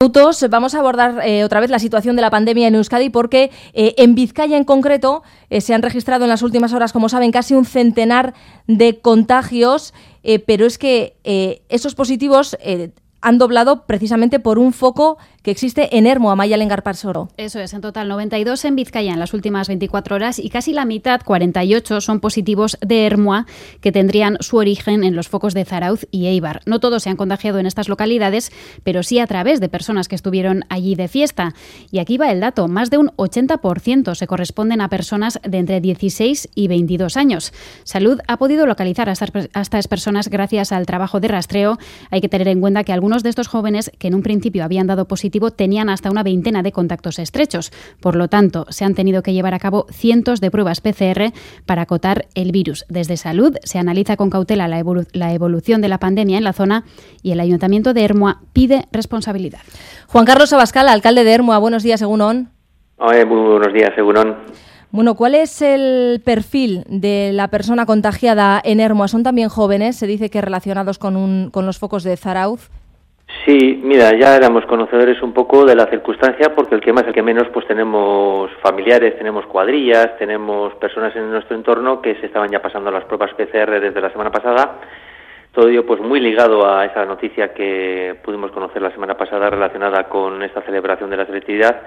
Minutos. Vamos a abordar otra vez la situación de la pandemia en Euskadi porque en Vizcaya en concreto se han registrado en las últimas horas, como saben, casi un centenar de contagios, pero es que esos positivos han doblado precisamente por un foco que existe en Ermua, Amaia Lengar-Parsoro. Eso es, en total 92 en Vizcaya en las últimas 24 horas y casi la mitad, 48, son positivos de Ermua que tendrían su origen en los focos de Zarautz y Eibar. No todos se han contagiado en estas localidades, pero sí a través de personas que estuvieron allí de fiesta. Y aquí va el dato, más de un 80% se corresponden a personas de entre 16 y 22 años. Salud ha podido localizar a estas personas gracias al trabajo de rastreo. Hay que tener en cuenta que algunos de estos jóvenes que en un principio habían dado positivo tenían hasta una veintena de contactos estrechos. Por lo tanto, se han tenido que llevar a cabo cientos de pruebas PCR para acotar el virus. Desde Salud se analiza con cautela la evolución de la pandemia en la zona y el Ayuntamiento de Ermua pide responsabilidad. Juan Carlos Abascal, alcalde de Ermua, buenos días, egunon. Muy buenos días, egunon. Bueno, ¿cuál es el perfil de la persona contagiada en Ermua? ¿Son también jóvenes? Se dice que relacionados con los focos de Zarautz. Sí, mira, ya éramos conocedores un poco de la circunstancia, porque el que más, el que menos, pues tenemos familiares, tenemos cuadrillas, tenemos personas en nuestro entorno que se estaban ya pasando las pruebas PCR desde la semana pasada. Todo ello pues muy ligado a esa noticia que pudimos conocer la semana pasada relacionada con esta celebración de la selectividad.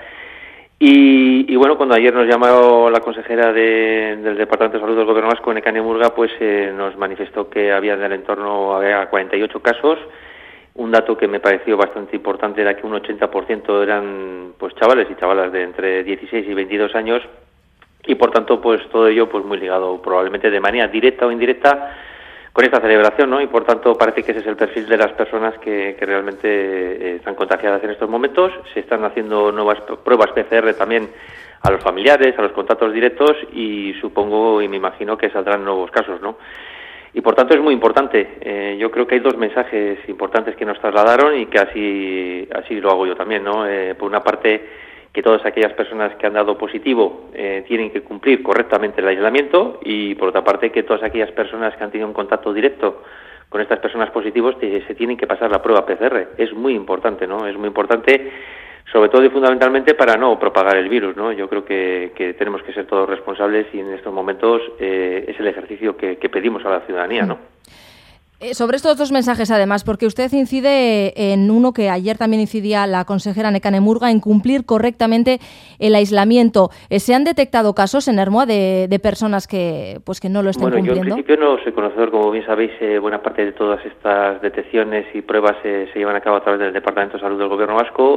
Y bueno, cuando ayer nos llamó la consejera del Departamento de Salud del Gobierno Vasco, Nekane Murga, pues nos manifestó que había en el entorno había 48 casos. Un dato que me pareció bastante importante era que un 80% eran pues chavales y chavalas de entre 16 y 22 años y por tanto pues todo ello pues muy ligado probablemente de manera directa o indirecta con esta celebración, ¿no? Y por tanto parece que ese es el perfil de las personas que realmente están contagiadas en estos momentos. Se están haciendo nuevas pruebas PCR también a los familiares, a los contactos directos y supongo y me imagino que saldrán nuevos casos, ¿no? Y por tanto es muy importante. Yo creo que hay dos mensajes importantes que nos trasladaron y que así lo hago yo también, ¿no? Por una parte, que todas aquellas personas que han dado positivo tienen que cumplir correctamente el aislamiento y por otra parte que todas aquellas personas que han tenido un contacto directo con estas personas positivos se tienen que pasar la prueba PCR. Es muy importante, ¿no? Es muy importante, sobre todo y fundamentalmente para no propagar el virus, ¿no? Yo creo que tenemos que ser todos responsables y en estos momentos es el ejercicio que pedimos a la ciudadanía, ¿no? Sobre estos dos mensajes, además, porque usted incide en uno que ayer también incidía la consejera Nekane Murga, en cumplir correctamente el aislamiento. ¿Se han detectado casos en Ermua de personas que no lo estén cumpliendo? Yo en principio no soy conocedor, como bien sabéis, buena parte de todas estas detecciones y pruebas se llevan a cabo a través del Departamento de Salud del Gobierno Vasco.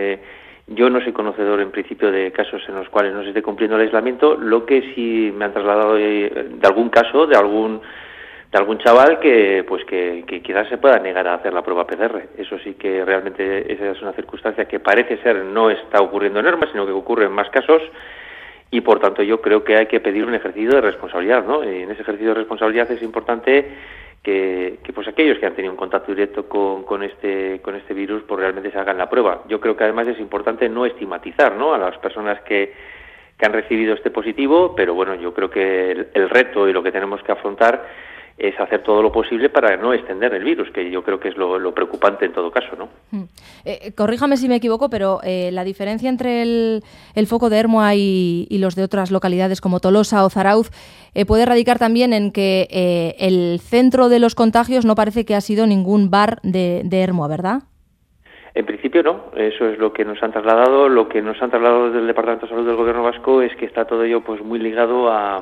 Yo no soy conocedor en principio de casos en los cuales no se esté cumpliendo el aislamiento. Lo que sí me han trasladado de algún caso, de algún chaval que quizás se pueda negar a hacer la prueba PCR. Eso sí que realmente esa es una circunstancia que parece ser no está ocurriendo en Ermua, sino que ocurre en más casos y por tanto yo creo que hay que pedir un ejercicio de responsabilidad, ¿no? Y en ese ejercicio de responsabilidad es importante que pues aquellos que han tenido un contacto directo con este virus pues realmente se hagan la prueba. Yo creo que además es importante no estigmatizar, ¿no?, a las personas que han recibido este positivo, pero bueno, yo creo que el reto y lo que tenemos que afrontar es hacer todo lo posible para no extender el virus, que yo creo que es lo preocupante en todo caso, ¿no? Corríjame si me equivoco, pero la diferencia entre el foco de Ermua y los de otras localidades como Tolosa o Zarautz puede radicar también en que el centro de los contagios no parece que ha sido ningún bar de Ermua, ¿verdad? En principio no, eso es lo que nos han trasladado. Lo que nos han trasladado desde el Departamento de Salud del Gobierno Vasco es que está todo ello pues muy ligado a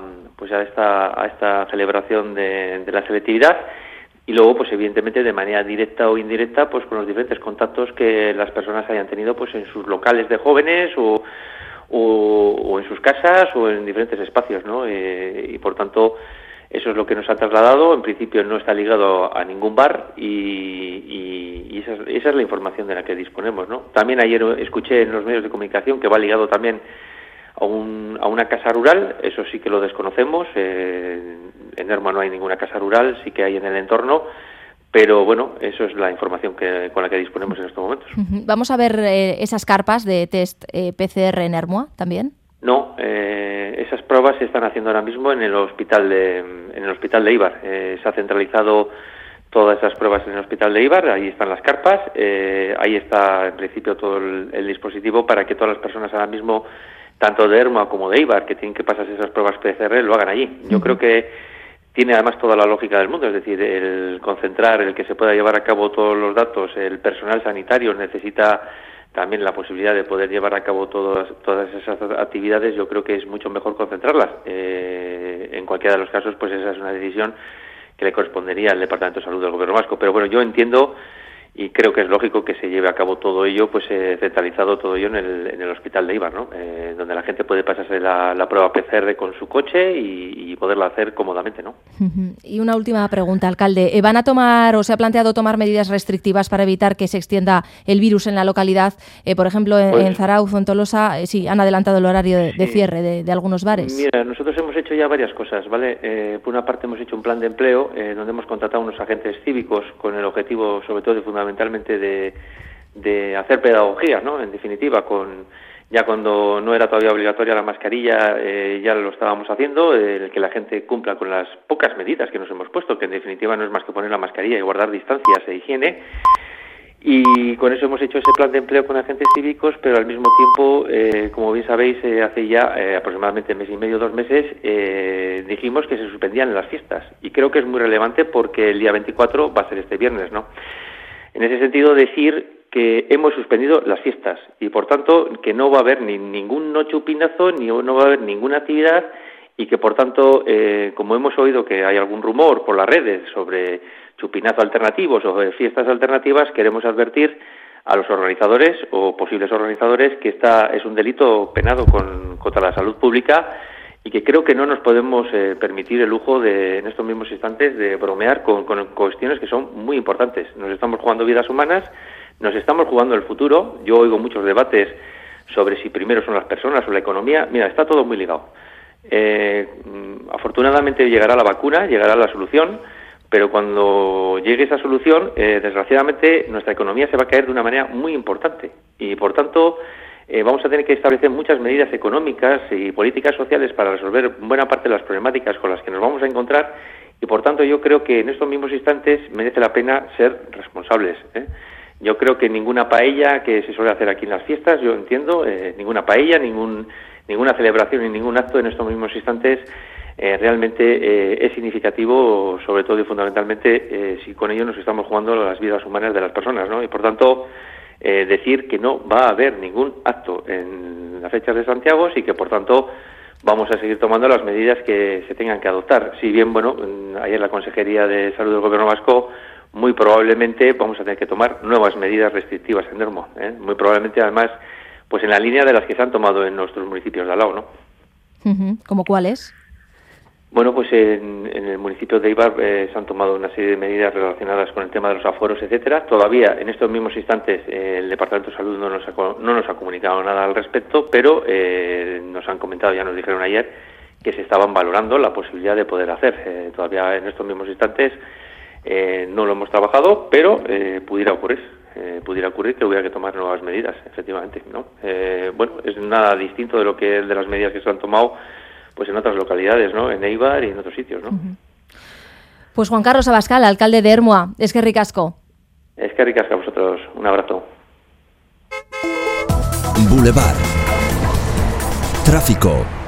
esta celebración de la selectividad y luego pues evidentemente de manera directa o indirecta pues con los diferentes contactos que las personas hayan tenido pues en sus locales de jóvenes o en sus casas o en diferentes espacios, ¿no? Y por tanto eso es lo que nos ha trasladado. En principio no está ligado a ningún bar y esa es la información de la que disponemos, ¿no? También ayer escuché en los medios de comunicación que va ligado también a una casa rural. Eso sí que lo desconocemos. En Ermua no hay ninguna casa rural, sí que hay en el entorno, pero bueno, eso es la información con la que disponemos en estos momentos. ¿Vamos a ver esas carpas de test PCR en Ermua también? No, esas pruebas se están haciendo ahora mismo en el hospital de Eibar. Se ha centralizado todas esas pruebas en el hospital de Eibar, ahí están las carpas, ahí está en principio todo el dispositivo para que todas las personas ahora mismo, tanto de Ermua como de Eibar, que tienen que pasarse esas pruebas PCR, lo hagan allí. Yo creo que tiene además toda la lógica del mundo, es decir, el concentrar, el que se pueda llevar a cabo todos los datos, el personal sanitario necesita también la posibilidad de poder llevar a cabo todas esas actividades. Yo creo que es mucho mejor concentrarlas. En cualquiera de los casos, pues esa es una decisión que le correspondería al Departamento de Salud del Gobierno vasco. Pero bueno, yo entiendo y creo que es lógico que se lleve a cabo todo ello, pues centralizado todo ello en el hospital de Eibar, ¿no? Donde la gente puede pasarse la prueba PCR con su coche y poderla hacer cómodamente, ¿no? Y una última pregunta, alcalde. ¿Van a tomar o se ha planteado tomar medidas restrictivas para evitar que se extienda el virus en la localidad? Por ejemplo, en Zarauz o en Tolosa, sí, han adelantado el horario de cierre de algunos bares. Mira, nosotros hemos hecho ya varias cosas, ¿vale? Por una parte hemos hecho un plan de empleo donde hemos contratado unos agentes cívicos con el objetivo, sobre todo fundamentalmente, de hacer pedagogía, ¿no? En definitiva, ya cuando no era todavía obligatoria la mascarilla, ya lo estábamos haciendo, el que la gente cumpla con las pocas medidas que nos hemos puesto, que en definitiva no es más que poner la mascarilla y guardar distancias e higiene. Y con eso hemos hecho ese plan de empleo con agentes cívicos, pero al mismo tiempo, como bien sabéis, hace ya aproximadamente mes y medio, 2 meses, dijimos que se suspendían las fiestas. Y creo que es muy relevante porque el día 24 va a ser este viernes, ¿no? En ese sentido, decir que hemos suspendido las fiestas y, por tanto, que no va a haber ningún chupinazo, ni no va a haber ninguna actividad y que, por tanto, como hemos oído que hay algún rumor por las redes sobre chupinazo alternativos o fiestas alternativas, queremos advertir a los organizadores o posibles organizadores que es un delito penado contra la salud pública y que creo que no nos podemos permitir el lujo en estos mismos instantes de bromear con cuestiones que son muy importantes. Nos estamos jugando vidas humanas, nos estamos jugando el futuro. Yo oigo muchos debates sobre si primero son las personas o la economía. Mira, está todo muy ligado. Afortunadamente llegará la vacuna, llegará la solución, pero cuando llegue esa solución, desgraciadamente nuestra economía se va a caer de una manera muy importante y, por tanto, vamos a tener que establecer muchas medidas económicas y políticas sociales para resolver buena parte de las problemáticas con las que nos vamos a encontrar y, por tanto, yo creo que en estos mismos instantes merece la pena ser responsables. Yo creo que ninguna paella que se suele hacer aquí en las fiestas, yo entiendo, ninguna paella, ninguna celebración y ningún acto en estos mismos instantes realmente es significativo, sobre todo y fundamentalmente si con ello nos estamos jugando las vidas humanas de las personas, ¿no? Y, por tanto, decir que no va a haber ningún acto en las fechas de Santiago y que, por tanto, vamos a seguir tomando las medidas que se tengan que adoptar. Si bien, bueno, ayer la Consejería de Salud del Gobierno vasco, muy probablemente vamos a tener que tomar nuevas medidas restrictivas en Ermua, muy probablemente, además, pues en la línea de las que se han tomado en nuestros municipios de al lado, ¿no? ¿Cómo cuáles? Bueno, pues en el municipio de Eibar se han tomado una serie de medidas relacionadas con el tema de los aforos, etcétera. Todavía, en estos mismos instantes, el Departamento de Salud no nos ha comunicado nada al respecto, pero nos han comentado, ya nos dijeron ayer, que se estaban valorando la posibilidad de poder hacer. Todavía en estos mismos instantes no lo hemos trabajado, pero pudiera ocurrir que hubiera que tomar nuevas medidas, efectivamente, ¿no? Bueno, es nada distinto de de las medidas que se han tomado pues en otras localidades, ¿no? En Eibar y en otros sitios, ¿no? Pues Juan Carlos Abascal, alcalde de Ermua, eskerrik asko. Eskerrik asko a vosotros, un abrazo. Boulevard. Tráfico.